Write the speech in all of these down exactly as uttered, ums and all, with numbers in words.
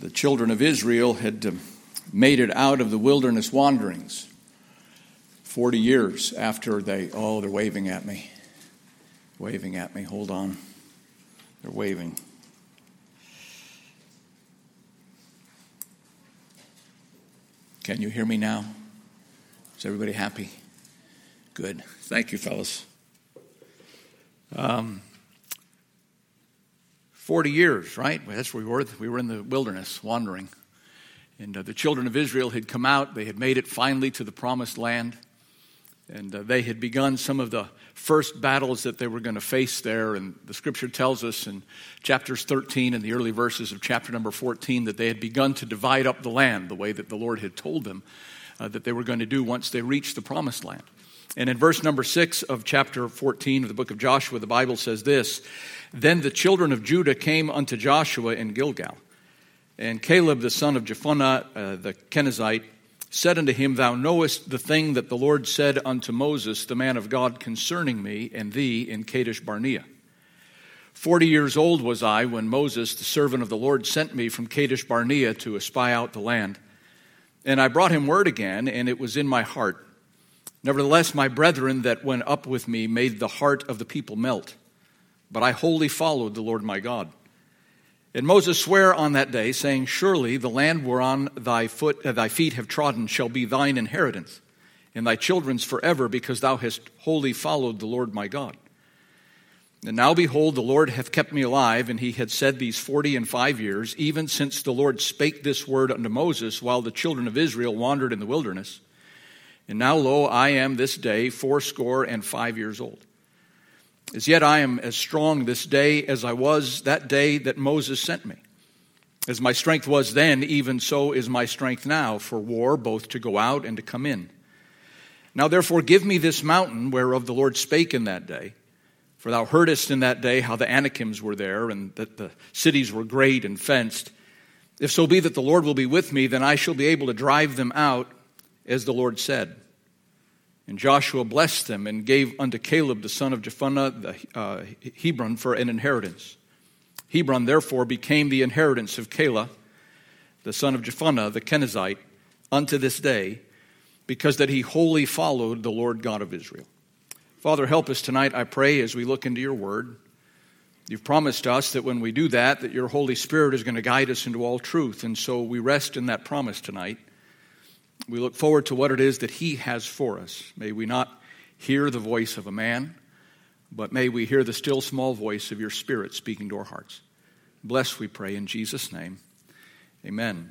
the children of Israel had um, made it out of the wilderness wanderings forty years after they, oh, they're waving at me. Waving at me. Hold on. They're waving. Can you hear me now? Is everybody happy? Good. Thank you, fellas. Um, Forty years, right? That's where we were. We were in the wilderness, wandering. And uh, the children of Israel had come out. They had made it finally to the promised land. And uh, they had begun some of the first battles that they were going to face there. And the scripture tells us in chapters thirteen and the early verses of chapter number fourteen that they had begun to divide up the land the way that the Lord had told them uh, that they were going to do once they reached the promised land. And in verse number six of chapter fourteen of the book of Joshua, the Bible says this: Then the children of Judah came unto Joshua in Gilgal. And Caleb the son of Jephunneh uh, the Kenizzite said unto him, Thou knowest the thing that the Lord said unto Moses, the man of God, concerning me and thee in Kadesh Barnea. Forty years old was I when Moses, the servant of the Lord, sent me from Kadesh Barnea to espy out the land. And I brought him word again, and it was in my heart. Nevertheless, my brethren that went up with me made the heart of the people melt. But I wholly followed the Lord my God. And Moses sware on that day, saying, Surely the land whereon thy foot, uh, thy feet have trodden shall be thine inheritance, and thy children's forever, because thou hast wholly followed the Lord my God. And now behold, the Lord hath kept me alive, and he had said these forty and five years, even since the Lord spake this word unto Moses, while the children of Israel wandered in the wilderness. And now, lo, I am this day fourscore and five years old. As yet I am as strong this day as I was that day that Moses sent me. As my strength was then, even so is my strength now for war, both to go out and to come in. Now therefore give me this mountain whereof the Lord spake in that day. For thou heardest in that day how the Anakims were there, and that the cities were great and fenced. If so be that the Lord will be with me, then I shall be able to drive them out, as the Lord said. And Joshua blessed them and gave unto Caleb the son of Jephunneh the uh, Hebron for an inheritance. Hebron therefore became the inheritance of Caleb the son of Jephunneh the Kenizzite unto this day, because that he wholly followed the Lord God of Israel. Father, help us tonight, I pray, as we look into your word. You've promised us that when we do that, that your Holy Spirit is going to guide us into all truth. And so we rest in that promise tonight. We look forward to what it is that he has for us. May we not hear the voice of a man, but may we hear the still small voice of your Spirit speaking to our hearts. Bless, we pray, in Jesus' name. Amen.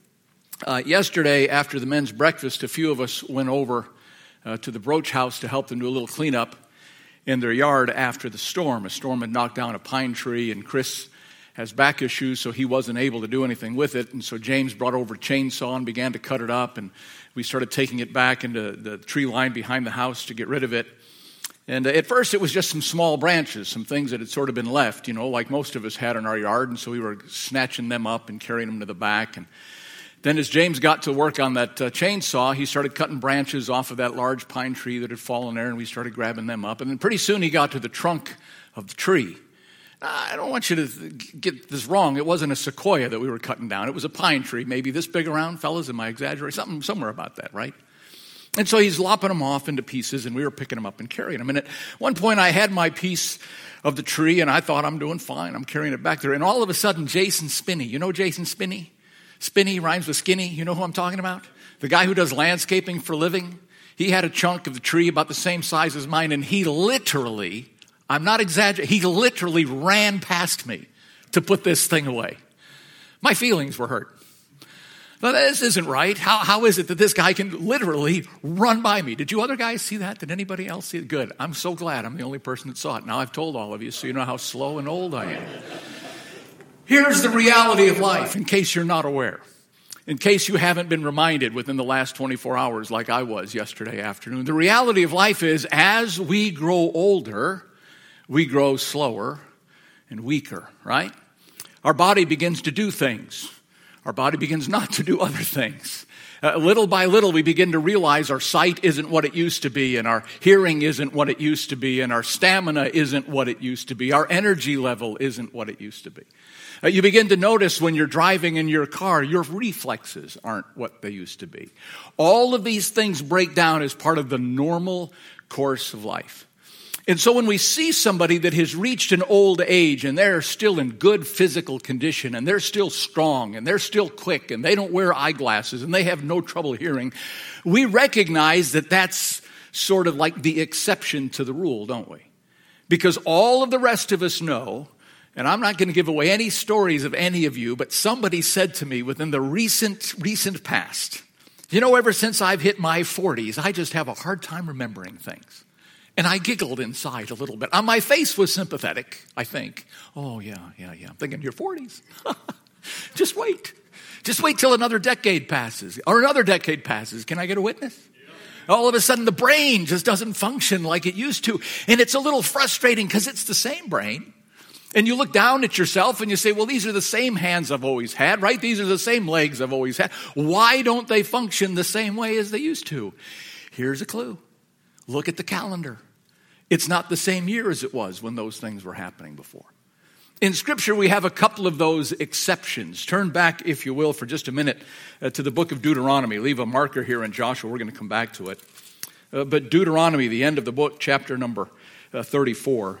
Uh, yesterday, after the men's breakfast, a few of us went over uh, to the Broach house to help them do a little cleanup in their yard after the storm. A storm had knocked down a pine tree, and Chris has back issues, so he wasn't able to do anything with it. And so James brought over a chainsaw and began to cut it up, and we started taking it back into the tree line behind the house to get rid of it. And at first it was just some small branches, some things that had sort of been left, you know, like most of us had in our yard. And so we were snatching them up and carrying them to the back. And then as James got to work on that uh, chainsaw, he started cutting branches off of that large pine tree that had fallen there, and we started grabbing them up. And then pretty soon he got to the trunk of the tree. I don't want you to get this wrong. It wasn't a sequoia that we were cutting down. It was a pine tree, maybe this big around, fellas. Am I exaggerating? Something, somewhere about that, right? And so he's lopping them off into pieces, and we were picking them up and carrying them. And at one point, I had my piece of the tree, and I thought, I'm doing fine. I'm carrying it back there. And all of a sudden, Jason Spinney, you know Jason Spinney? Spinney rhymes with skinny. You know who I'm talking about? The guy who does landscaping for a living. He had a chunk of the tree about the same size as mine, and he literally... I'm not exaggerating. He literally ran past me to put this thing away. My feelings were hurt. Now, this isn't right. How, how is it that this guy can literally run by me? Did you other guys see that? Did anybody else see it? Good. I'm so glad I'm the only person that saw it. Now I've told all of you, so you know how slow and old I am. Here's the reality of life, in case you're not aware. In case you haven't been reminded within the last twenty-four hours like I was yesterday afternoon. The reality of life is, as we grow older, we grow slower and weaker, right? Our body begins to do things. Our body begins not to do other things. Uh, little by little, we begin to realize our sight isn't what it used to be, and our hearing isn't what it used to be, and our stamina isn't what it used to be. Our energy level isn't what it used to be. Uh, you begin to notice when you're driving in your car, your reflexes aren't what they used to be. All of these things break down as part of the normal course of life. And so when we see somebody that has reached an old age and they're still in good physical condition and they're still strong and they're still quick and they don't wear eyeglasses and they have no trouble hearing, we recognize that that's sort of like the exception to the rule, don't we? Because all of the rest of us know, and I'm not going to give away any stories of any of you, but somebody said to me within the recent, recent past, you know, ever since I've hit my forties, I just have a hard time remembering things. And I giggled inside a little bit. Uh, my face was sympathetic, I think. Oh, yeah, yeah, yeah. I'm thinking, your forties. Just wait. Just wait till another decade passes. Or another decade passes. Can I get a witness? Yeah. All of a sudden, the brain just doesn't function like it used to. And it's a little frustrating because it's the same brain. And you look down at yourself and you say, well, these are the same hands I've always had, right? These are the same legs I've always had. Why don't they function the same way as they used to? Here's a clue. Look at the calendar. It's not the same year as it was when those things were happening before. In Scripture, we have a couple of those exceptions. Turn back, if you will, for just a minute uh, to the book of Deuteronomy. Leave a marker here in Joshua. We're going to come back to it. Uh, but Deuteronomy, the end of the book, chapter number uh, thirty-four,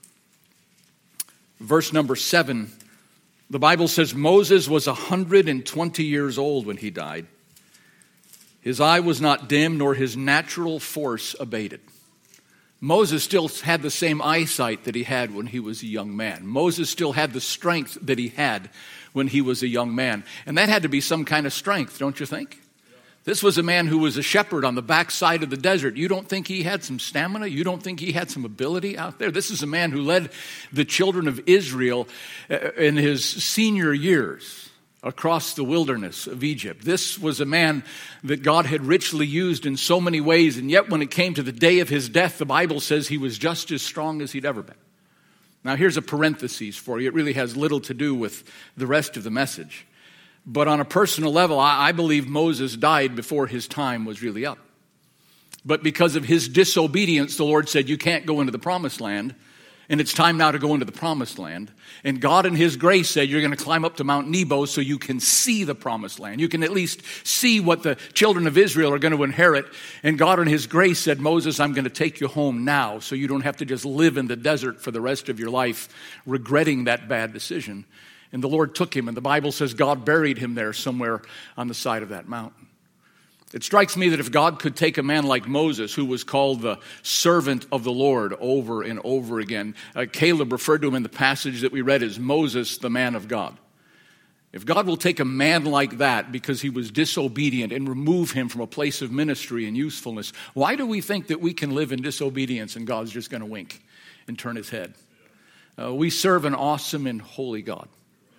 verse number seven, the Bible says, Moses was one hundred twenty years old when he died. His eye was not dim, nor his natural force abated. Moses still had the same eyesight that he had when he was a young man. Moses still had the strength that he had when he was a young man. And that had to be some kind of strength, don't you think? Yeah. This was a man who was a shepherd on the backside of the desert. You don't think he had some stamina? You don't think he had some ability out there? This is a man who led the children of Israel in his senior years across the wilderness of Egypt. This was a man that God had richly used in so many ways, and yet when it came to the day of his death, the Bible says he was just as strong as he'd ever been. Now here's a parenthesis for you. It really has little to do with the rest of the message. But on a personal level, I believe Moses died before his time was really up. But because of his disobedience, the Lord said, you can't go into the promised land. And it's time now to go into the promised land. And God in his grace said, you're going to climb up to Mount Nebo so you can see the promised land. You can at least see what the children of Israel are going to inherit. And God in his grace said, Moses, I'm going to take you home now so you don't have to just live in the desert for the rest of your life regretting that bad decision. And the Lord took him, and the Bible says God buried him there somewhere on the side of that mountain. It strikes me that if God could take a man like Moses, who was called the servant of the Lord over and over again, uh, Caleb referred to him in the passage that we read as Moses, the man of God. If God will take a man like that because he was disobedient and remove him from a place of ministry and usefulness, why do we think that we can live in disobedience and God's just going to wink and turn his head? Uh, we serve an awesome and holy God.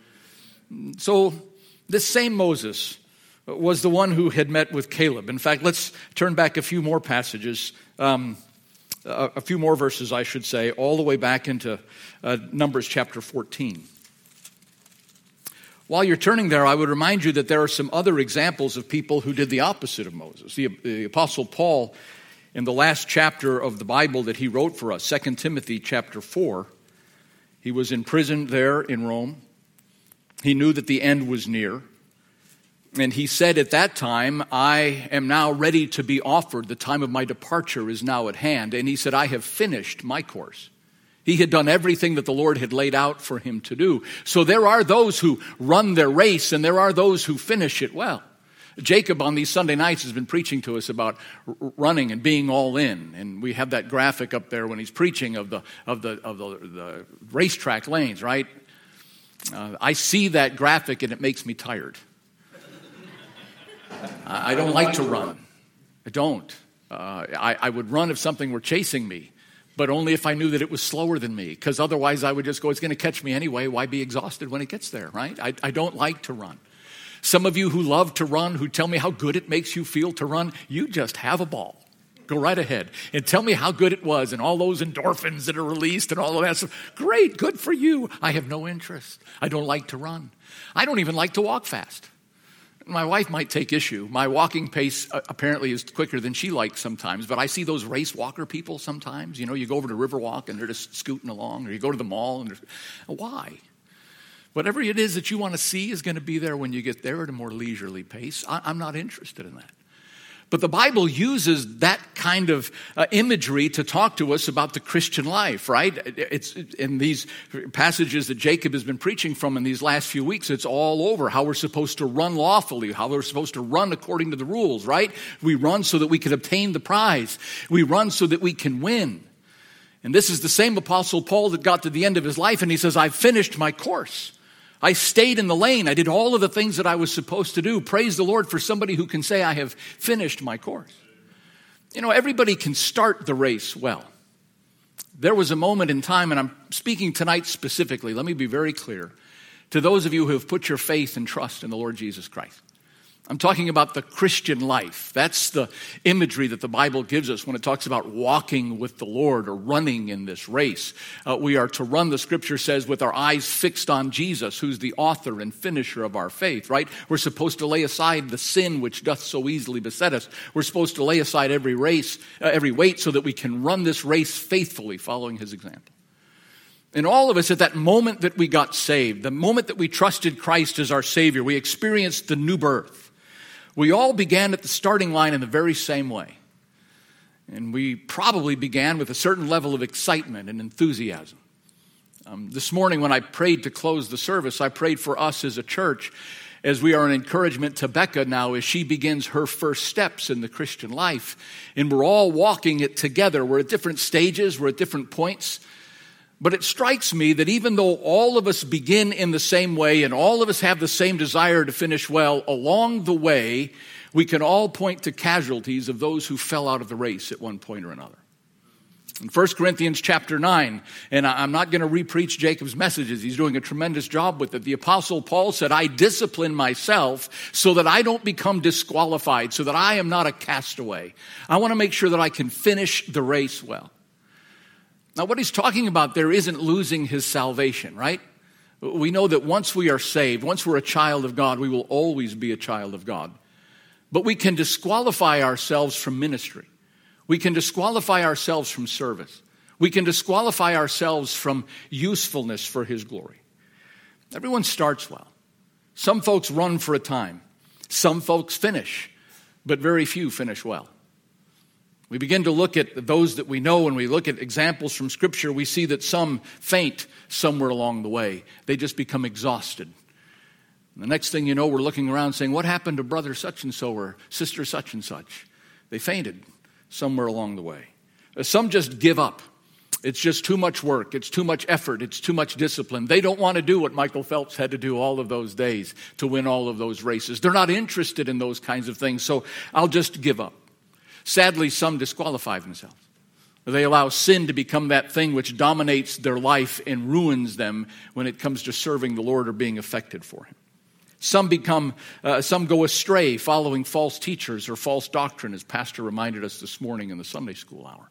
So this same Moses was the one who had met with Caleb. In fact, let's turn back a few more passages, um, a, a few more verses, I should say, all the way back into uh, Numbers chapter fourteen. While you're turning there, I would remind you that there are some other examples of people who did the opposite of Moses. The, the Apostle Paul, in the last chapter of the Bible that he wrote for us, Second Timothy chapter four, he was imprisoned there in Rome. He knew that the end was near. And he said at that time, I am now ready to be offered. The time of my departure is now at hand. And he said, I have finished my course. He had done everything that the Lord had laid out for him to do. So there are those who run their race, and there are those who finish it well. Jacob on these Sunday nights has been preaching to us about running and being all in. And we have that graphic up there when he's preaching of the of the of the, the racetrack lanes, right? Uh, I see that graphic and it makes me tired. I don't like to run. I don't. Uh, I, I would run if something were chasing me, but only if I knew that it was slower than me, because otherwise I would just go, it's going to catch me anyway. Why be exhausted when it gets there, right? I, I don't like to run. Some of you who love to run, who tell me how good it makes you feel to run, you just have a ball. Go right ahead and tell me how good it was and all those endorphins that are released and all of that stuff. Great, good for you. I have no interest. I don't like to run. I don't even like to walk fast. My wife might take issue. My walking pace uh, apparently is quicker than she likes sometimes, but I see those race walker people sometimes. You know, you go over to Riverwalk and they're just scooting along, or you go to the mall and why? Whatever it is that you want to see is going to be there when you get there at a more leisurely pace. I, I'm not interested in that. But the Bible uses that kind of uh, imagery to talk to us about the Christian life, right? It's in these passages that Jacob has been preaching from in these last few weeks. It's all over how we're supposed to run lawfully, how we're supposed to run according to the rules, right? We run so that we can obtain the prize. We run so that we can win. And this is the same Apostle Paul that got to the end of his life and he says, I've finished my course. I stayed in the lane. I did all of the things that I was supposed to do. Praise the Lord for somebody who can say, I have finished my course. You know, everybody can start the race well. There was a moment in time, and I'm speaking tonight specifically, let me be very clear, to those of you who have put your faith and trust in the Lord Jesus Christ. I'm talking about the Christian life. That's the imagery that the Bible gives us when it talks about walking with the Lord or running in this race. Uh, we are to run, the scripture says, with our eyes fixed on Jesus, who's the author and finisher of our faith, right? We're supposed to lay aside the sin which doth so easily beset us. We're supposed to lay aside every race, uh, every weight so that we can run this race faithfully, following his example. And all of us at that moment that we got saved, the moment that we trusted Christ as our Savior, we experienced the new birth. We all began at the starting line in the very same way. And we probably began with a certain level of excitement and enthusiasm. Um, this morning when I prayed to close the service, I prayed for us as a church as we are an encouragement to Becca now as she begins her first steps in the Christian life. And we're all walking it together. We're at different stages. We're at different points. But it strikes me that even though all of us begin in the same way and all of us have the same desire to finish well, along the way, we can all point to casualties of those who fell out of the race at one point or another. In First Corinthians chapter nine, and I'm not going to re-preach Jacob's messages. He's doing a tremendous job with it. The Apostle Paul said, I discipline myself so that I don't become disqualified, so that I am not a castaway. I want to make sure that I can finish the race well. Now, what he's talking about there isn't losing his salvation, right? We know that once we are saved, once we're a child of God, we will always be a child of God. But we can disqualify ourselves from ministry. We can disqualify ourselves from service. We can disqualify ourselves from usefulness for his glory. Everyone starts well. Some folks run for a time. Some folks finish, but very few finish well. We begin to look at those that we know, and we look at examples from Scripture. We see that some faint somewhere along the way. They just become exhausted. And the next thing you know, we're looking around saying, what happened to brother such and so or sister such and such? They fainted somewhere along the way. Some just give up. It's just too much work. It's too much effort. It's too much discipline. They don't want to do what Michael Phelps had to do all of those days to win all of those races. They're not interested in those kinds of things, so I'll just give up. Sadly, some disqualify themselves. They allow sin to become that thing which dominates their life and ruins them when it comes to serving the Lord or being affected for him. Some become, uh, some go astray following false teachers or false doctrine, as Pastor reminded us this morning in the Sunday school hour.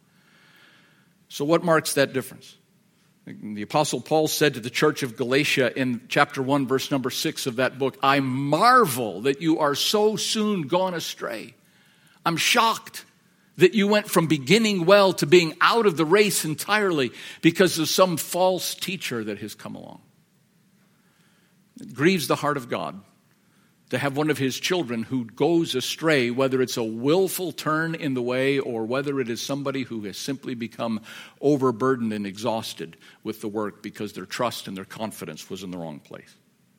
So what marks that difference? The Apostle Paul said to the church of Galatia in chapter one, verse number six of that book, I marvel that you are so soon gone astray. I'm shocked that you went from beginning well to being out of the race entirely because of some false teacher that has come along. It grieves the heart of God to have one of his children who goes astray, whether it's a willful turn in the way or whether it is somebody who has simply become overburdened and exhausted with the work because their trust and their confidence was in the wrong place.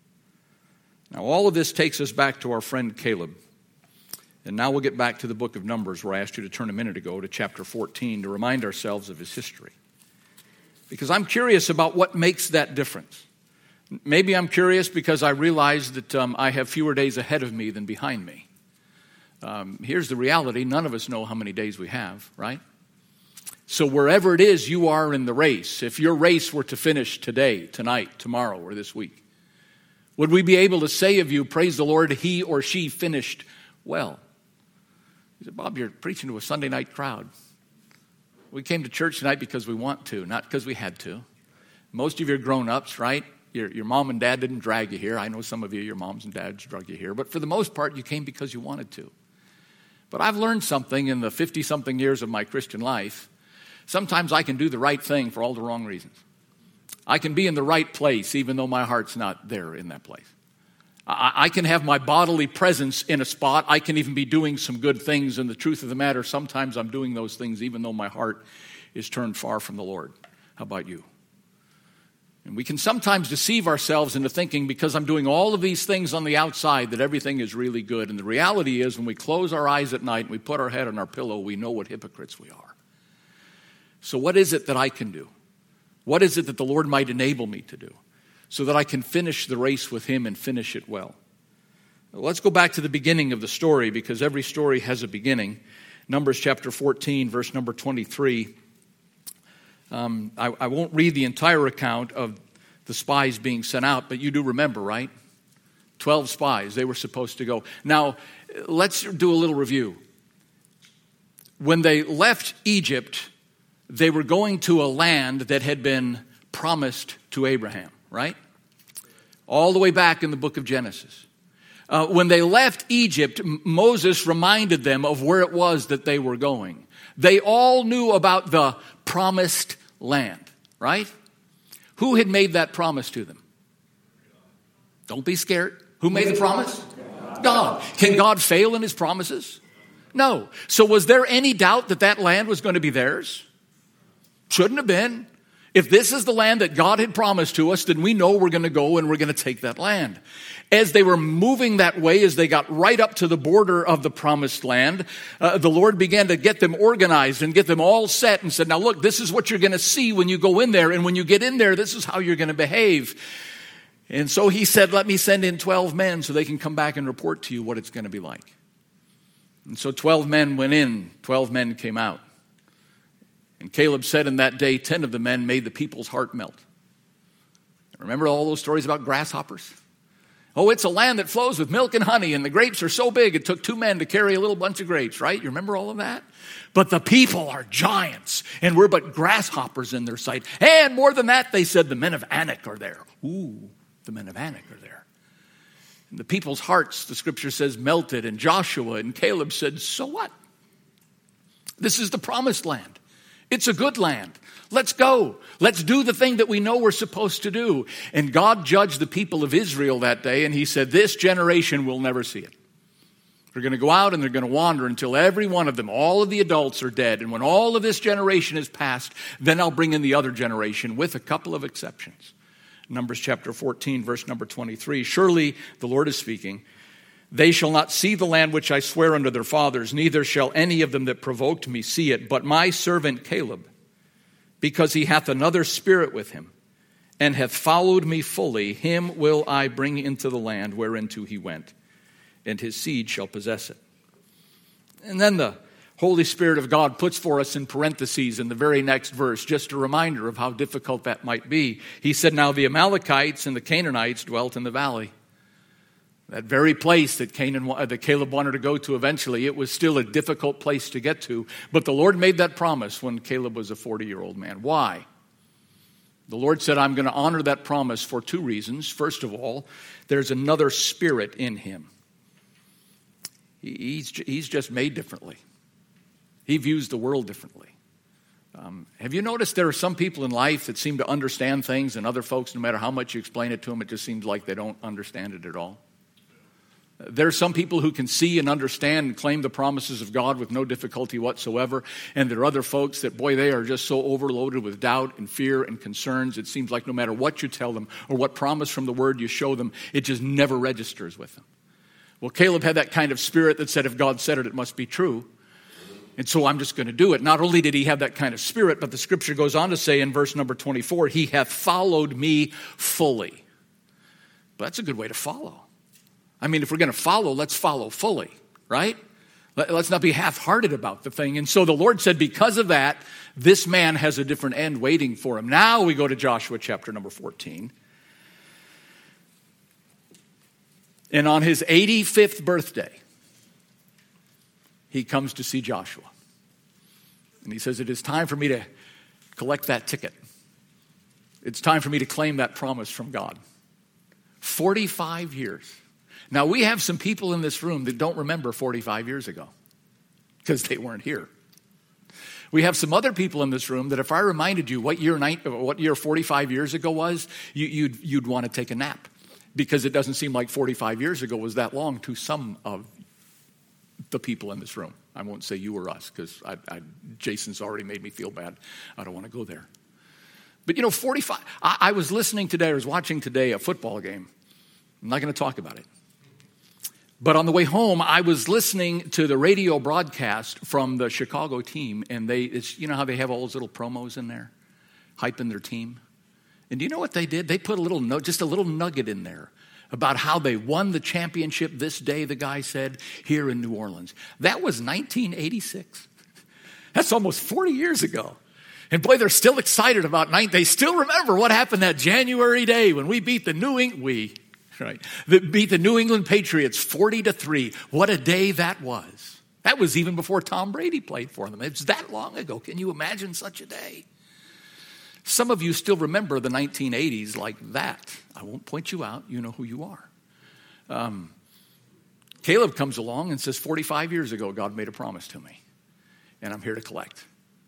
Now, all of this takes us back to our friend Caleb. And now we'll get back to the book of Numbers, where I asked you to turn a minute ago to chapter fourteen to remind ourselves of his history. Because I'm curious about what makes that difference. Maybe I'm curious because I realize that um, I have fewer days ahead of me than behind me. Um, here's the reality. None of us know how many days we have, right? So wherever it is you are in the race, if your race were to finish today, tonight, tomorrow, or this week, would we be able to say of you, praise the Lord, he or she finished well? He said, Bob, you're preaching to a Sunday night crowd. We came to church tonight because we want to, not because we had to. Most of you are grown-ups, right? Your, your mom and dad didn't drag you here. I know some of you, your moms and dads drug you here. But for the most part, you came because you wanted to. But I've learned something in the fifty-something years of my Christian life. Sometimes I can do the right thing for all the wrong reasons. I can be in the right place even though my heart's not there in that place. I, I can have my bodily presence in a spot. I can even be doing some good things. And the truth of the matter, sometimes I'm doing those things even though my heart is turned far from the Lord. How about you? And we can sometimes deceive ourselves into thinking because I'm doing all of these things on the outside that everything is really good. And the reality is when we close our eyes at night and we put our head on our pillow, we know what hypocrites we are. So what is it that I can do? What is it that the Lord might enable me to do so that I can finish the race with him and finish it well? Well, let's go back to the beginning of the story because every story has a beginning. Numbers chapter fourteen, verse number twenty-three. Um, I, I won't read the entire account of the spies being sent out, but you do remember, right? Twelve spies, they were supposed to go. Now, let's do a little review. When they left Egypt, they were going to a land that had been promised to Abraham, right? All the way back in the book of Genesis. Uh, when they left Egypt, Moses reminded them of where it was that they were going. They all knew about the promised land, right? Who had made that promise to them? Don't be scared. Who made the promise? God. Can God fail in his promises? No. So was there any doubt that that land was going to be theirs? Shouldn't have been. If this is the land that God had promised to us, then we know we're going to go and we're going to take that land. As they were moving that way, as they got right up to the border of the promised land, uh, the Lord began to get them organized and get them all set and said, now look, this is what you're going to see when you go in there. And when you get in there, this is how you're going to behave. And so he said, let me send in twelve men so they can come back and report to you what it's going to be like. And so twelve men went in, twelve men came out. And Caleb said in that day, ten of the men made the people's heart melt. Remember all those stories about grasshoppers? Oh, it's a land that flows with milk and honey, and the grapes are so big it took two men to carry a little bunch of grapes, right? You remember all of that? But the people are giants, and we're but grasshoppers in their sight. And more than that, they said the men of Anak are there. Ooh, the men of Anak are there. And the people's hearts, the scripture says, melted, and Joshua and Caleb said, so what? This is the promised land. It's a good land. Let's go. Let's do the thing that we know we're supposed to do. And God judged the people of Israel that day, and he said, this generation will never see it. They're going to go out and they're going to wander until every one of them, all of the adults are dead. And when all of this generation is past, then I'll bring in the other generation with a couple of exceptions. Numbers chapter fourteen, verse number twenty-three. Surely the Lord is speaking. They shall not see the land which I swear unto their fathers, neither shall any of them that provoked me see it, but my servant Caleb, because he hath another spirit with him, and hath followed me fully, him will I bring into the land whereinto he went, and his seed shall possess it. And then the Holy Spirit of God puts for us in parentheses in the very next verse, just a reminder of how difficult that might be. He said, now the Amalekites and the Canaanites dwelt in the valley. That very place that Canaan, that Caleb wanted to go to eventually, it was still a difficult place to get to. But the Lord made that promise when Caleb was a forty-year-old man. Why? The Lord said, I'm going to honor that promise for two reasons. First of all, there's another spirit in him. He's, he's just made differently. He views the world differently. Um, have you noticed there are some people in life that seem to understand things, and other folks, no matter how much you explain it to them, it just seems like they don't understand it at all? There are some people who can see and understand and claim the promises of God with no difficulty whatsoever. And there are other folks that, boy, they are just so overloaded with doubt and fear and concerns. It seems like no matter what you tell them or what promise from the word you show them, it just never registers with them. Well, Caleb had that kind of spirit that said, if God said it, it must be true. And so I'm just going to do it. Not only did he have that kind of spirit, but the scripture goes on to say in verse number twenty-four, he hath followed me fully. But that's a good way to follow. I mean, if we're going to follow, let's follow fully, right? Let's not be half-hearted about the thing. And so the Lord said, because of that, this man has a different end waiting for him. Now we go to Joshua chapter number fourteen. And on his eighty-fifth birthday, he comes to see Joshua. And he says, it is time for me to collect that ticket. It's time for me to claim that promise from God. forty-five years. Now, we have some people in this room that don't remember forty-five years ago because they weren't here. We have some other people in this room that if I reminded you what year what year forty-five years ago was, you, you'd, you'd want to take a nap because it doesn't seem like forty-five years ago was that long to some of the people in this room. I won't say you or us because I, I, Jason's already made me feel bad. I don't want to go there. But you know, forty-five, I, I was listening today, I was watching today a football game. I'm not going to talk about it. But on the way home, I was listening to the radio broadcast from the Chicago team, and they, it's, you know how they have all those little promos in there, hyping their team? And do you know what they did? They put a little note, just a little nugget in there about how they won the championship this day, the guy said, here in New Orleans. That was nineteen eighty-six. That's almost forty years ago. And boy, they're still excited about night. They still remember what happened that January day when we beat the New England, we, right, that beat the New England Patriots forty to three. What a day that was. That was even before Tom Brady played for them. It's that long ago. Can you imagine such a day? Some of you still remember the nineteen eighties like that. I won't point you out. You know who you are. Um, Caleb comes along and says, forty-five years ago, God made a promise to me, and I'm here to collect.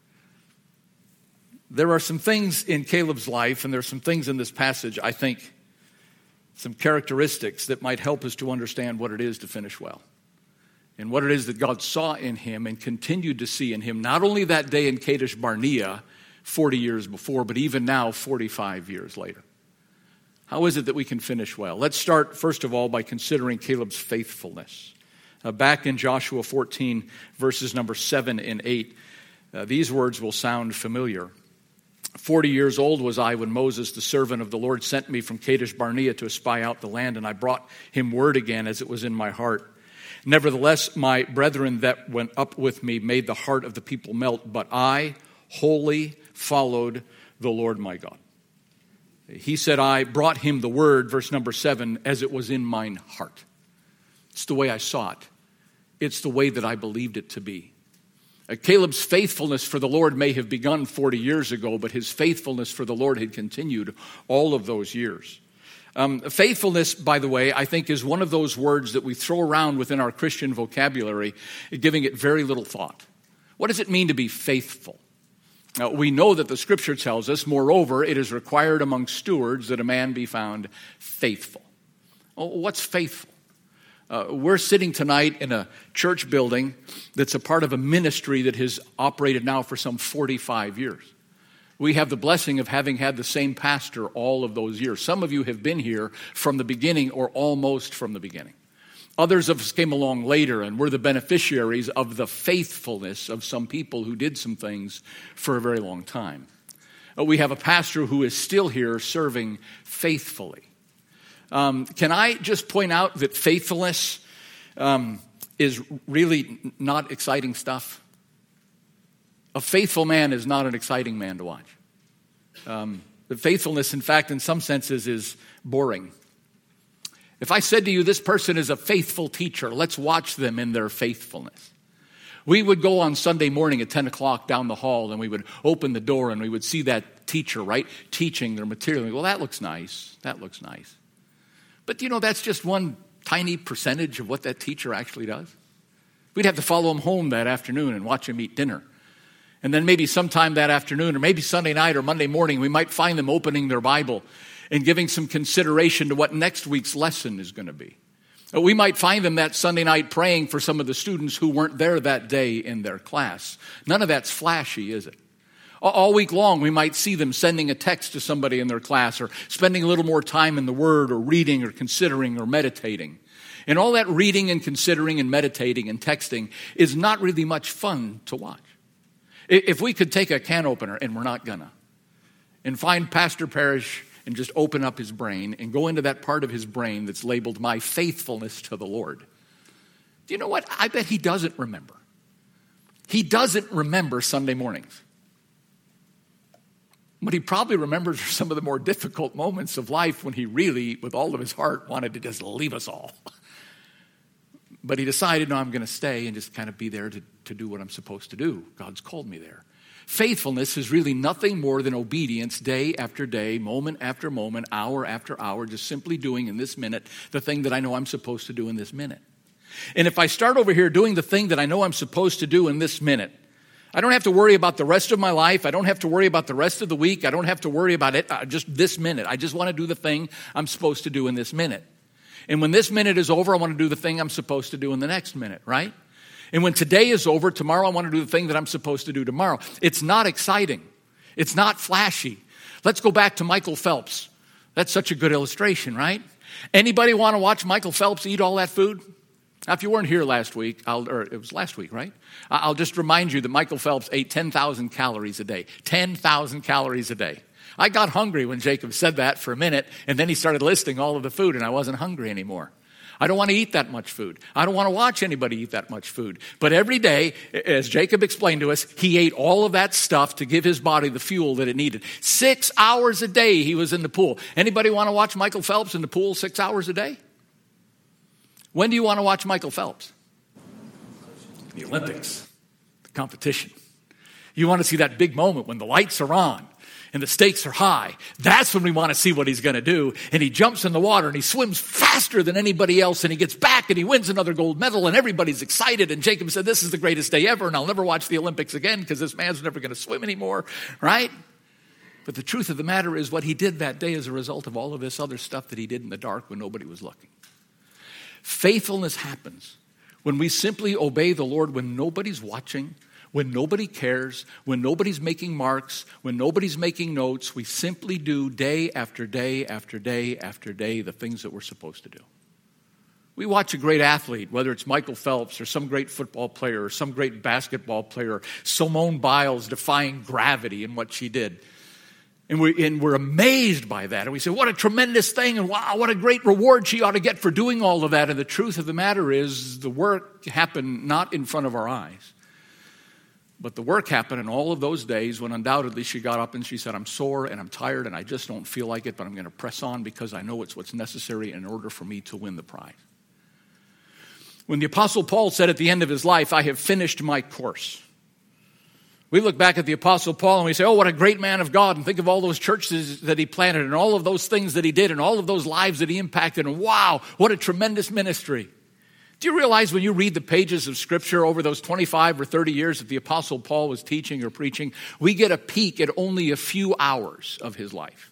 There are some things in Caleb's life, and there are some things in this passage, I think, some characteristics that might help us to understand what it is to finish well. And what it is that God saw in him and continued to see in him, not only that day in Kadesh Barnea, forty years before, but even now, forty-five years later. How is it that we can finish well? Let's start, first of all, by considering Caleb's faithfulness. Uh, back in Joshua fourteen, verses number seven and eight, uh, these words will sound familiar. Forty years old was I when Moses, the servant of the Lord, sent me from Kadesh Barnea to spy out the land, and I brought him word again as it was in my heart. Nevertheless, my brethren that went up with me made the heart of the people melt, but I wholly followed the Lord my God. He said, I brought him the word, verse number seven, as it was in mine heart. It's the way I saw it. It's the way that I believed it to be. Uh, Caleb's faithfulness for the Lord may have begun forty years ago, but his faithfulness for the Lord had continued all of those years. Um, faithfulness, by the way, I think is one of those words that we throw around within our Christian vocabulary, giving it very little thought. What does it mean to be faithful? Now, we know that the Scripture tells us, moreover, it is required among stewards that a man be found faithful. Well, what's faithful? Uh, we're sitting tonight in a church building that's a part of a ministry that has operated now for some forty-five years. We have the blessing of having had the same pastor all of those years. Some of you have been here from the beginning or almost from the beginning. Others of us came along later, and we're the beneficiaries of the faithfulness of some people who did some things for a very long time. We have a pastor who is still here serving faithfully. Um, can I just point out that faithfulness um, is really not exciting stuff? A faithful man is not an exciting man to watch. Um, the faithfulness, in fact, in some senses is boring. If I said to you, this person is a faithful teacher, let's watch them in their faithfulness. We would go on Sunday morning at ten o'clock down the hall, and we would open the door, and we would see that teacher, right, teaching their material. And we go, well, that looks nice. That looks nice. But, you know, that's just one tiny percentage of what that teacher actually does. We'd have to follow him home that afternoon and watch him eat dinner. And then maybe sometime that afternoon, or maybe Sunday night or Monday morning, we might find them opening their Bible and giving some consideration to what next week's lesson is going to be. We might find them that Sunday night praying for some of the students who weren't there that day in their class. None of that's flashy, is it? All week long, we might see them sending a text to somebody in their class or spending a little more time in the Word or reading or considering or meditating. And all that reading and considering and meditating and texting is not really much fun to watch. If we could take a can opener, and we're not gonna, and find Pastor Parrish and just open up his brain and go into that part of his brain that's labeled my faithfulness to the Lord. Do you know what? I bet he doesn't remember. He doesn't remember Sunday mornings. What he probably remembers are some of the more difficult moments of life when he really, with all of his heart, wanted to just leave us all. But he decided, no, I'm going to stay and just kind of be there to, to do what I'm supposed to do. God's called me there. Faithfulness is really nothing more than obedience day after day, moment after moment, hour after hour, just simply doing in this minute the thing that I know I'm supposed to do in this minute. And if I start over here doing the thing that I know I'm supposed to do in this minute, I don't have to worry about the rest of my life. I don't have to worry about the rest of the week. I don't have to worry about it, uh, just this minute. I just want to do the thing I'm supposed to do in this minute. And when this minute is over, I want to do the thing I'm supposed to do in the next minute, right? And when today is over, tomorrow I want to do the thing that I'm supposed to do tomorrow. It's not exciting. It's not flashy. Let's go back to Michael Phelps. That's such a good illustration, right? Anybody want to watch Michael Phelps eat all that food? Now, if you weren't here last week, I'll, or it was last week, right? I'll just remind you that Michael Phelps ate ten thousand calories a day. ten thousand calories a day. I got hungry when Jacob said that for a minute, and then he started listing all of the food, and I wasn't hungry anymore. I don't want to eat that much food. I don't want to watch anybody eat that much food. But every day, as Jacob explained to us, he ate all of that stuff to give his body the fuel that it needed. Six hours a day he was in the pool. Anybody want to watch Michael Phelps in the pool six hours a day? When do you want to watch Michael Phelps? The Olympics, the competition. You want to see that big moment when the lights are on and the stakes are high. That's when we want to see what he's going to do. And he jumps in the water and he swims faster than anybody else, and he gets back and he wins another gold medal, and everybody's excited. And Jacob said, this is the greatest day ever, and I'll never watch the Olympics again because this man's never going to swim anymore, right? But the truth of the matter is what he did that day as a result of all of this other stuff that he did in the dark when nobody was looking. Faithfulness happens when we simply obey the Lord when nobody's watching, when nobody cares, when nobody's making marks, when nobody's making notes. We simply do day after day after day after day the things that we're supposed to do. We watch a great athlete, whether it's Michael Phelps or some great football player or some great basketball player, Simone Biles defying gravity in what she did. And, we, and we're amazed by that. And we say, what a tremendous thing. And wow, what a great reward she ought to get for doing all of that. And the truth of the matter is the work happened not in front of our eyes. But the work happened in all of those days when undoubtedly she got up and she said, I'm sore and I'm tired and I just don't feel like it, but I'm going to press on because I know it's what's necessary in order for me to win the prize. When the Apostle Paul said at the end of his life, I have finished my course. We look back at the Apostle Paul and we say, oh, what a great man of God. And think of all those churches that he planted and all of those things that he did and all of those lives that he impacted. And wow, what a tremendous ministry. Do you realize when you read the pages of Scripture over those twenty-five or thirty years that the Apostle Paul was teaching or preaching, we get a peek at only a few hours of his life.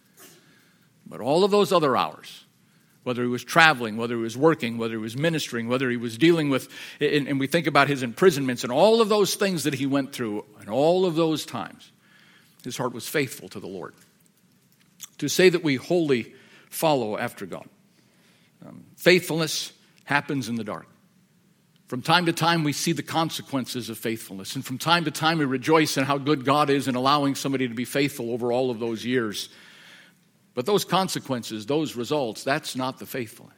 But all of those other hours, whether he was traveling, whether he was working, whether he was ministering, whether he was dealing with, and, and we think about his imprisonments and all of those things that he went through, and all of those times, his heart was faithful to the Lord. To say that we wholly follow after God. Um, faithfulness happens in the dark. From time to time, we see the consequences of faithfulness. And from time to time, we rejoice in how good God is in allowing somebody to be faithful over all of those years. But those consequences, those results, that's not the faithfulness.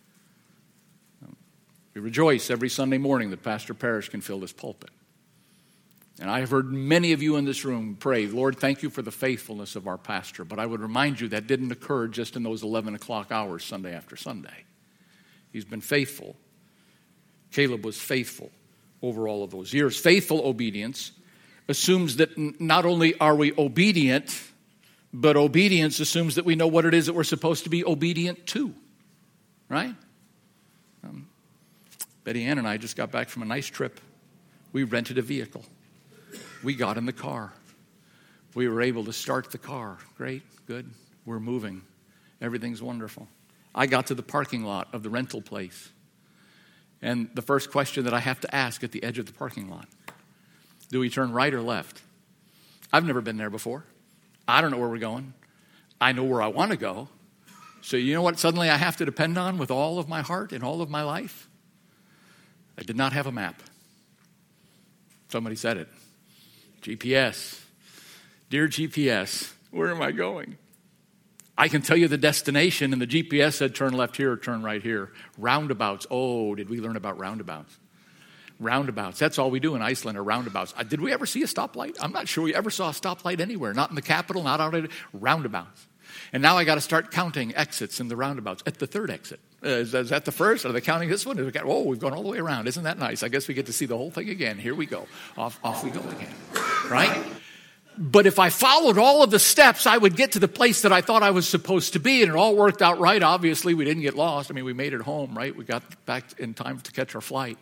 We rejoice every Sunday morning that Pastor Parrish can fill this pulpit. And I have heard many of you in this room pray, Lord, thank you for the faithfulness of our pastor. But I would remind you that didn't occur just in those eleven o'clock hours Sunday after Sunday. He's been faithful. Caleb was faithful over all of those years. Faithful obedience assumes that not only are we obedient, but obedience assumes that we know what it is that we're supposed to be obedient to, right? Um, Betty Ann and I just got back from a nice trip. We rented a vehicle. We got in the car. We were able to start the car. Great, good. We're moving. Everything's wonderful. I got to the parking lot of the rental place. And the first question that I have to ask at the edge of the parking lot, do we turn right or left? I've never been there before. I don't know where we're going. I know where I want to go. So you know what suddenly I have to depend on with all of my heart and all of my life? I did not have a map. Somebody said it. G P S. Dear G P S, where am I going? I can tell you the destination, and the G P S said turn left here or turn right here. Roundabouts. Oh, did we learn about roundabouts? Roundabouts. That's all we do in Iceland are roundabouts. Uh, did we ever see a stoplight? I'm not sure we ever saw a stoplight anywhere. Not in the capital, not out at roundabouts. And now I got to start counting exits in the roundabouts. At the third exit, Uh, is, is that the first? Are they counting this one? Oh, we've gone all the way around. Isn't that nice? I guess we get to see the whole thing again. Here we go. Off, off we go again. Right? But if I followed all of the steps, I would get to the place that I thought I was supposed to be, and it all worked out right. Obviously, we didn't get lost. I mean, we made it home, right? We got back in time to catch our flight.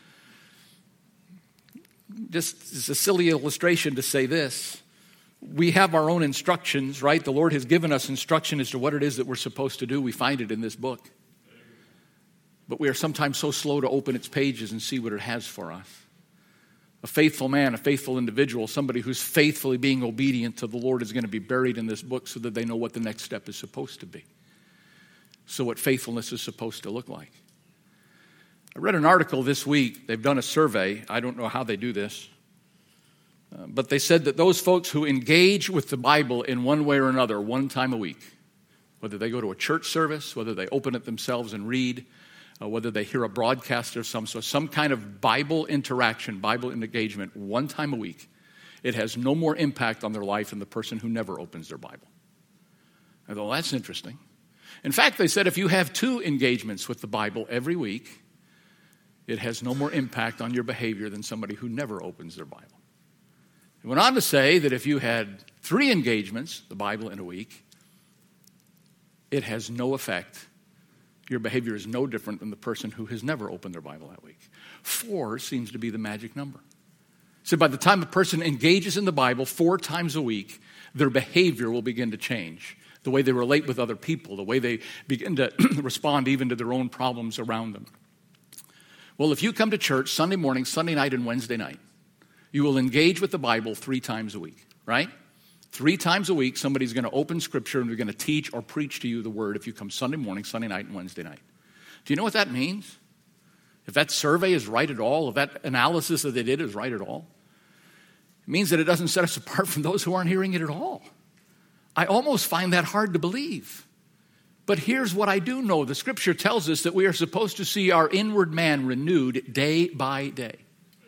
Just as a silly illustration to say this, we have our own instructions, right? The Lord has given us instruction as to what it is that we're supposed to do. We find it in this book. But we are sometimes so slow to open its pages and see what it has for us. A faithful man, a faithful individual, somebody who's faithfully being obedient to the Lord is going to be buried in this book so that they know what the next step is supposed to be. So what faithfulness is supposed to look like. I read an article this week. They've done a survey. I don't know how they do this. Uh, but they said that those folks who engage with the Bible in one way or another one time a week, whether they go to a church service, whether they open it themselves and read, Uh, whether they hear a broadcast of some sort, some kind of Bible interaction, Bible engagement one time a week, it has no more impact on their life than the person who never opens their Bible. I thought, well, that's interesting. In fact, they said if you have two engagements with the Bible every week, it has no more impact on your behavior than somebody who never opens their Bible. It went on to say that if you had three engagements, the Bible in a week, it has no effect. Your behavior is no different than the person who has never opened their Bible that week. Four seems to be the magic number. So by the time a person engages in the Bible four times a week, their behavior will begin to change. The way they relate with other people, the way they begin to respond even to their own problems around them. Well, if you come to church Sunday morning, Sunday night, and Wednesday night, you will engage with the Bible three times a week, right? Three times a week, somebody's going to open Scripture and they're going to teach or preach to you the Word if you come Sunday morning, Sunday night, and Wednesday night. Do you know what that means? If that survey is right at all, if that analysis that they did is right at all, it means that it doesn't set us apart from those who aren't hearing it at all. I almost find that hard to believe. But here's what I do know. The Scripture tells us that we are supposed to see our inward man renewed day by day.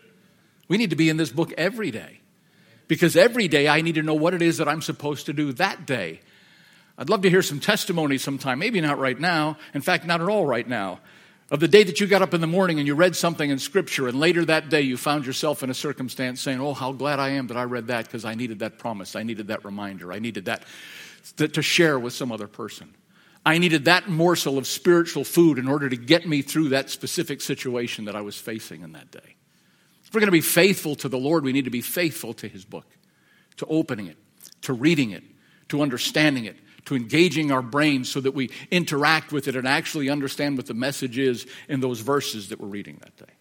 We need to be in this book every day. Because every day I need to know what it is that I'm supposed to do that day. I'd love to hear some testimony sometime, maybe not right now, in fact, not at all right now, of the day that you got up in the morning and you read something in Scripture, and later that day you found yourself in a circumstance saying, oh, how glad I am that I read that because I needed that promise, I needed that reminder, I needed that to share with some other person. I needed that morsel of spiritual food in order to get me through that specific situation that I was facing in that day. If we're going to be faithful to the Lord, we need to be faithful to His book, to opening it, to reading it, to understanding it, to engaging our brains so that we interact with it and actually understand what the message is in those verses that we're reading that day.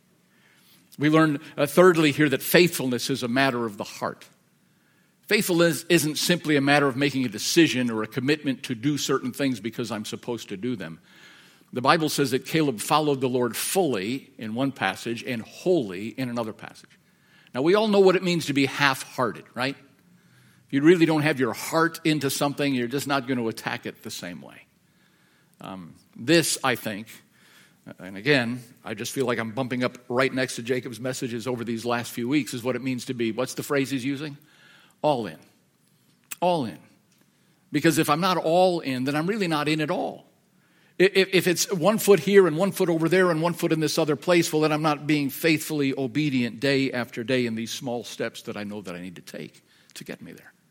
We learn, uh, thirdly, here that faithfulness is a matter of the heart. Faithfulness isn't simply a matter of making a decision or a commitment to do certain things because I'm supposed to do them. The Bible says that Caleb followed the Lord fully in one passage and wholly in another passage. Now, we all know what it means to be half-hearted, right? If you really don't have your heart into something, you're just not going to attack it the same way. Um, this, I think, and again, I just feel like I'm bumping up right next to Jacob's messages over these last few weeks, is what it means to be, what's the phrase he's using? All in. All in. Because if I'm not all in, then I'm really not in at all. If it's one foot here and one foot over there and one foot in this other place, well, then I'm not being faithfully obedient day after day in these small steps that I know that I need to take to get me there.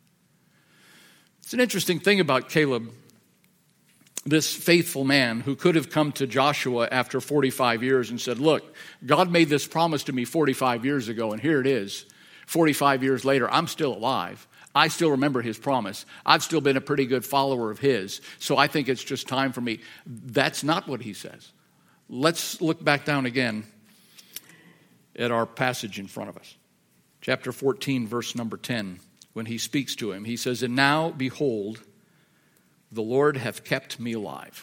It's an interesting thing about Caleb, this faithful man who could have come to Joshua after forty-five years and said, look, God made this promise to me forty-five years ago, and here it is. forty-five years later, I'm still alive. I still remember His promise. I've still been a pretty good follower of His, so I think it's just time for me. That's not what he says. Let's look back down again at our passage in front of us. Chapter fourteen, verse number ten, when he speaks to him, he says, and now, behold, the Lord hath kept me alive.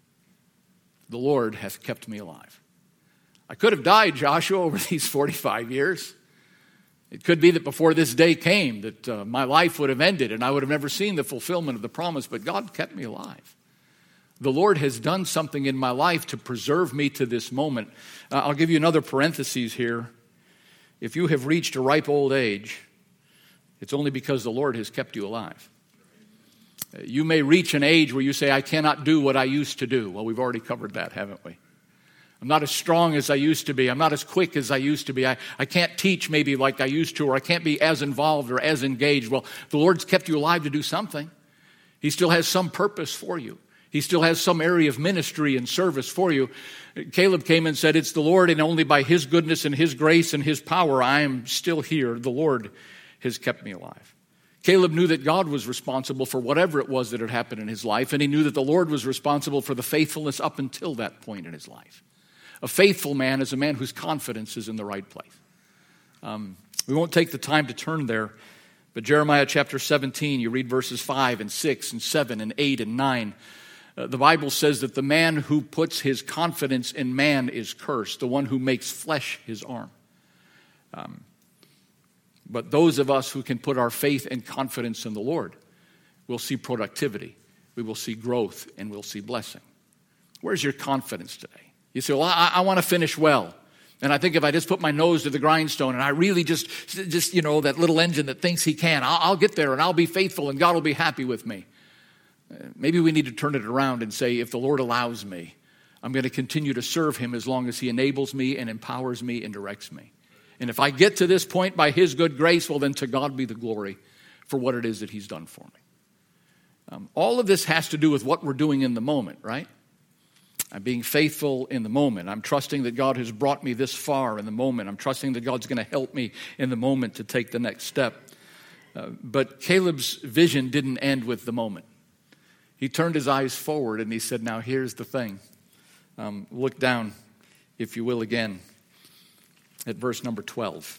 The Lord hath kept me alive. I could have died, Joshua, over these forty-five years. It could be that before this day came that uh, my life would have ended and I would have never seen the fulfillment of the promise, but God kept me alive. The Lord has done something in my life to preserve me to this moment. Uh, I'll give you another parenthesis here. If you have reached a ripe old age, it's only because the Lord has kept you alive. You may reach an age where you say, I cannot do what I used to do. Well, we've already covered that, haven't we? I'm not as strong as I used to be. I'm not as quick as I used to be. I, I can't teach maybe like I used to, or I can't be as involved or as engaged. Well, the Lord's kept you alive to do something. He still has some purpose for you. He still has some area of ministry and service for you. Caleb came and said, it's the Lord, and only by His goodness and His grace and His power I am still here. The Lord has kept me alive. Caleb knew that God was responsible for whatever it was that had happened in his life, and he knew that the Lord was responsible for the faithfulness up until that point in his life. A faithful man is a man whose confidence is in the right place. Um, we won't take the time to turn there, but Jeremiah chapter seventeen, you read verses five and six and seven and eight and nine. Uh, the Bible says that the man who puts his confidence in man is cursed, the one who makes flesh his arm. Um, but those of us who can put our faith and confidence in the Lord will see productivity, we will see growth, and we'll see blessing. Where's your confidence today? You say, well, I, I want to finish well. And I think if I just put my nose to the grindstone and I really just, just you know, that little engine that thinks he can, I'll, I'll get there and I'll be faithful and God will be happy with me. Uh, maybe we need to turn it around and say, if the Lord allows me, I'm going to continue to serve Him as long as He enables me and empowers me and directs me. And if I get to this point by His good grace, well, then to God be the glory for what it is that He's done for me. Um, all of this has to do with what we're doing in the moment, right? I'm being faithful in the moment. I'm trusting that God has brought me this far in the moment. I'm trusting that God's going to help me in the moment to take the next step. Uh, but Caleb's vision didn't end with the moment. He turned his eyes forward and he said, now here's the thing. Um, look down, if you will, again at verse number twelve.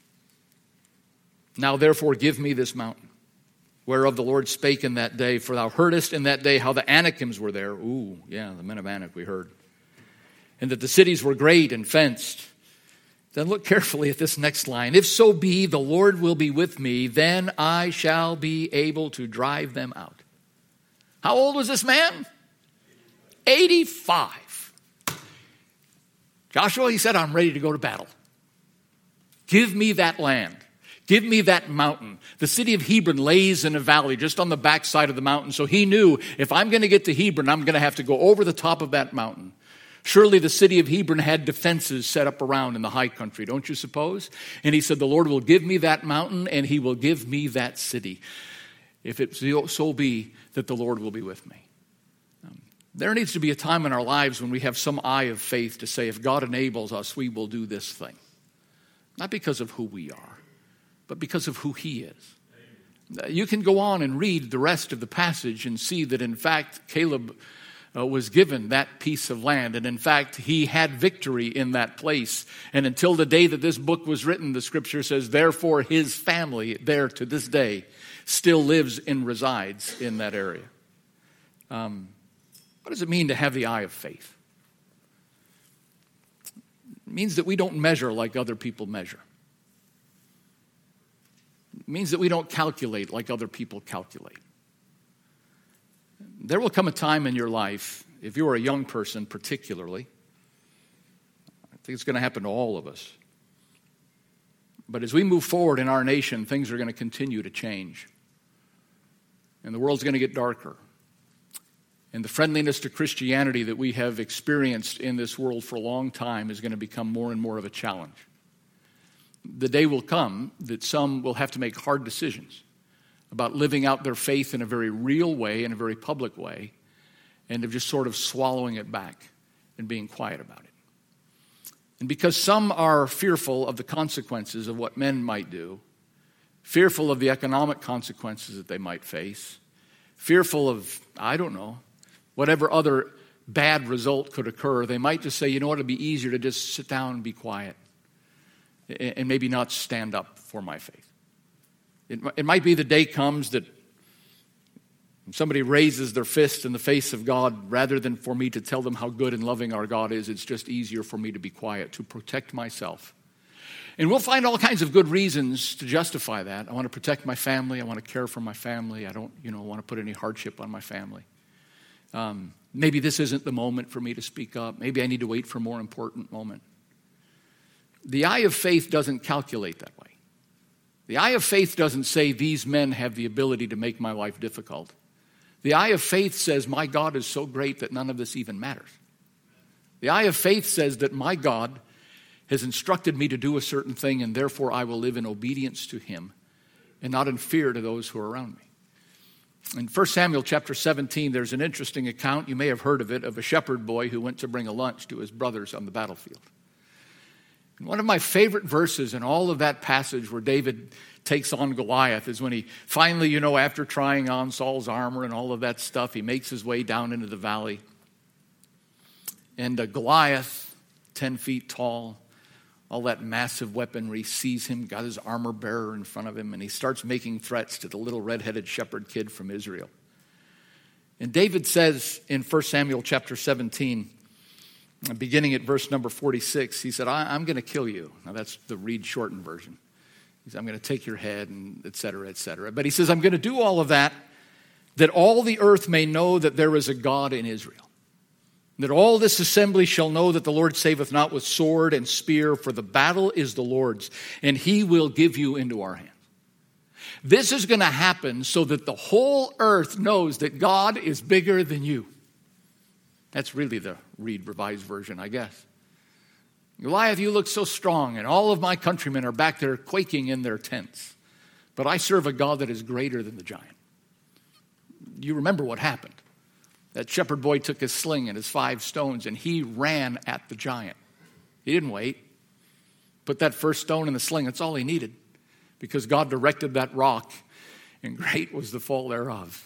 Now therefore give me this mountain, whereof the Lord spake in that day, for thou heardest in that day how the Anakims were there. Ooh, yeah, the men of Anak we heard. And that the cities were great and fenced. Then look carefully at this next line. If so be the Lord will be with me, then I shall be able to drive them out. How old was this man? eighty-five. Joshua, he said, I'm ready to go to battle. Give me that land. Give me that mountain. The city of Hebron lays in a valley just on the backside of the mountain. So he knew if I'm going to get to Hebron, I'm going to have to go over the top of that mountain. Surely the city of Hebron had defenses set up around in the high country, don't you suppose? And he said, the Lord will give me that mountain and He will give me that city. If it so be that the Lord will be with me. Um, there needs to be a time in our lives when we have some eye of faith to say, if God enables us, we will do this thing. Not because of who we are, but because of who He is. You can go on and read the rest of the passage and see that in fact Caleb uh, was given that piece of land, and in fact he had victory in that place. And until the day that this book was written, the scripture says, therefore his family there to this day still lives and resides in that area. Um, what does it mean to have the eye of faith? It means that we don't measure like other people measure. It means that we don't calculate like other people calculate. There will come a time in your life, if you're a young person particularly, I think it's going to happen to all of us. But as we move forward in our nation, things are going to continue to change. And the world's going to get darker. And the friendliness to Christianity that we have experienced in this world for a long time is going to become more and more of a challenge. The day will come that some will have to make hard decisions about living out their faith in a very real way, in a very public way, and of just sort of swallowing it back and being quiet about it. And because some are fearful of the consequences of what men might do, fearful of the economic consequences that they might face, fearful of, I don't know, whatever other bad result could occur, they might just say, you know what, it'd be easier to just sit down and be quiet and maybe not stand up for my faith. It, it might be the day comes that somebody raises their fist in the face of God, rather than for me to tell them how good and loving our God is, it's just easier for me to be quiet, to protect myself. And we'll find all kinds of good reasons to justify that. I want to protect my family. I want to care for my family. I don't, you know, want to put any hardship on my family. Um, maybe this isn't the moment for me to speak up. Maybe I need to wait for a more important moment. The eye of faith doesn't calculate that way. The eye of faith doesn't say these men have the ability to make my life difficult. The eye of faith says, my God is so great that none of this even matters. The eye of faith says that my God has instructed me to do a certain thing, and therefore I will live in obedience to him and not in fear to those who are around me. In First Samuel chapter seventeen, there's an interesting account, you may have heard of it, of a shepherd boy who went to bring a lunch to his brothers on the battlefield. And one of my favorite verses in all of that passage where David takes on Goliath is when he finally, you know, after trying on Saul's armor and all of that stuff, he makes his way down into the valley. And uh, Goliath, ten feet tall, all that massive weaponry, sees him, got his armor bearer in front of him, and he starts making threats to the little red-headed shepherd kid from Israel. And David says in First Samuel chapter seventeen, beginning at verse number forty-six, he said, I, I'm going to kill you. Now that's the Reed shortened version. He said, I'm going to take your head, and et cetera, et cetera. But he says, I'm going to do all of that, that all the earth may know that there is a God in Israel. That all this assembly shall know that the Lord saveth not with sword and spear, for the battle is the Lord's, and he will give you into our hands. This is going to happen so that the whole earth knows that God is bigger than you. That's really the Reed Revised Version, I guess. Goliath, you look so strong, and all of my countrymen are back there quaking in their tents. But I serve a God that is greater than the giant. You remember what happened. That shepherd boy took his sling and his five stones, and he ran at the giant. He didn't wait. Put that first stone in the sling. That's all he needed, because God directed that rock, and great was the fall thereof.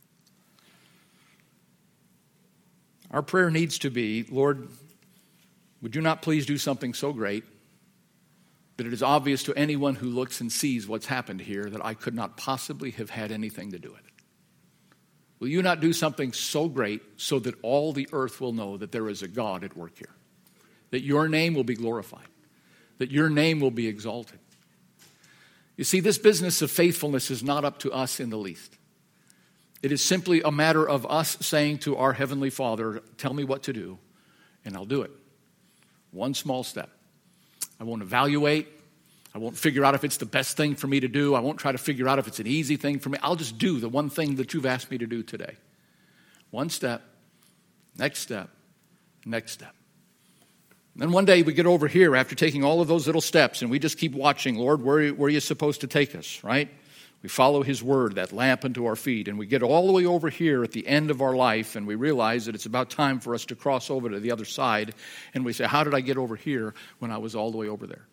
Our prayer needs to be, Lord, would you not please do something so great that it is obvious to anyone who looks and sees what's happened here that I could not possibly have had anything to do with it? Will you not do something so great so that all the earth will know that there is a God at work here? That your name will be glorified. That your name will be exalted. You see, this business of faithfulness is not up to us in the least. It is simply a matter of us saying to our Heavenly Father, tell me what to do, and I'll do it. One small step. I won't evaluate. I won't figure out if it's the best thing for me to do. I won't try to figure out if it's an easy thing for me. I'll just do the one thing that you've asked me to do today. One step, next step, next step. And then one day we get over here after taking all of those little steps, and we just keep watching, Lord, where, where are you supposed to take us, right? We follow his word, that lamp unto our feet, and we get all the way over here at the end of our life, and we realize that it's about time for us to cross over to the other side, and we say, how did I get over here when I was all the way over there?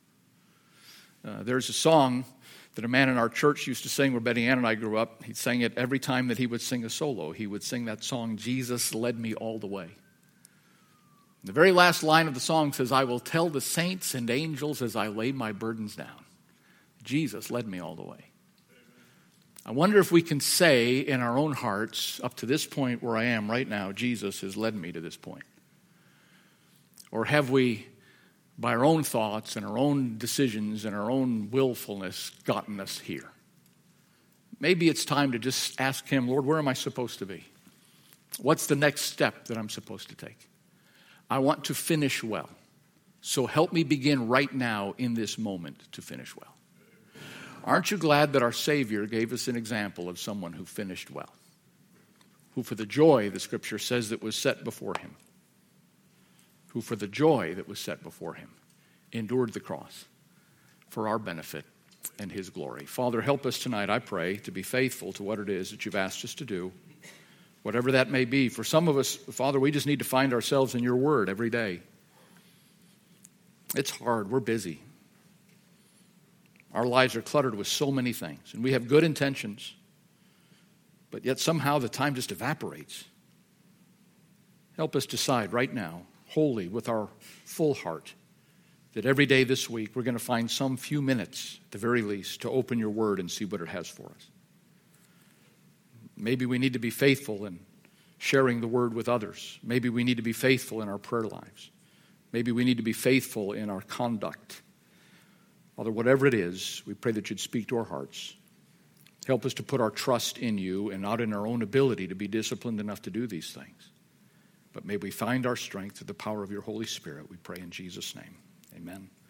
Uh, there's a song that a man in our church used to sing where Betty Ann and I grew up. He sang it every time that he would sing a solo. He would sing that song, Jesus Led Me All the Way. The very last line of the song says, I will tell the saints and angels as I lay my burdens down. Jesus led me all the way. I wonder if we can say in our own hearts, up to this point where I am right now, Jesus has led me to this point. Or have we, by our own thoughts and our own decisions and our own willfulness, gotten us here? Maybe it's time to just ask him, Lord, where am I supposed to be? What's the next step that I'm supposed to take? I want to finish well. So help me begin right now in this moment to finish well. Aren't you glad that our Savior gave us an example of someone who finished well? Who for the joy, the Scripture says, that was set before him. Who for the joy that was set before him endured the cross for our benefit and his glory. Father, help us tonight, I pray, to be faithful to what it is that you've asked us to do, whatever that may be. For some of us, Father, we just need to find ourselves in your word every day. It's hard. We're busy. Our lives are cluttered with so many things, and we have good intentions, but yet somehow the time just evaporates. Help us decide right now, wholly, with our full heart, that every day this week we're going to find some few minutes, at the very least, to open your word and see what it has for us. Maybe we need to be faithful in sharing the word with others. Maybe we need to be faithful in our prayer lives. Maybe we need to be faithful in our conduct. Father, whatever it is, we pray that you'd speak to our hearts. Help us to put our trust in you and not in our own ability to be disciplined enough to do these things. But may we find our strength through the power of your Holy Spirit, we pray in Jesus' name. Amen.